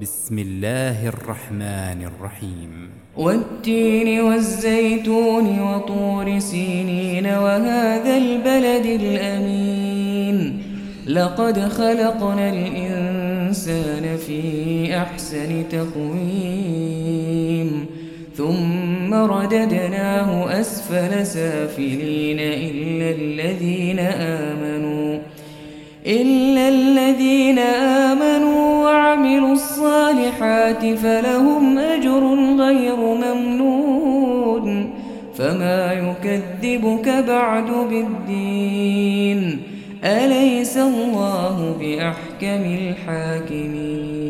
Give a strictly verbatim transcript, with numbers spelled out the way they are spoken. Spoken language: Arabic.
بسم الله الرحمن الرحيم والتين والزيتون وطور سينين وهذا البلد الأمين لقد خلقنا الإنسان في أحسن تقويم ثم رددناه أسفل سافلين إلا الذين آمنوا إلا الذين آمنوا وعملوا الصالحات فلهم أجر غير ممنون فما يكذبك بعد بالدين أليس الله بأحكم الحاكمين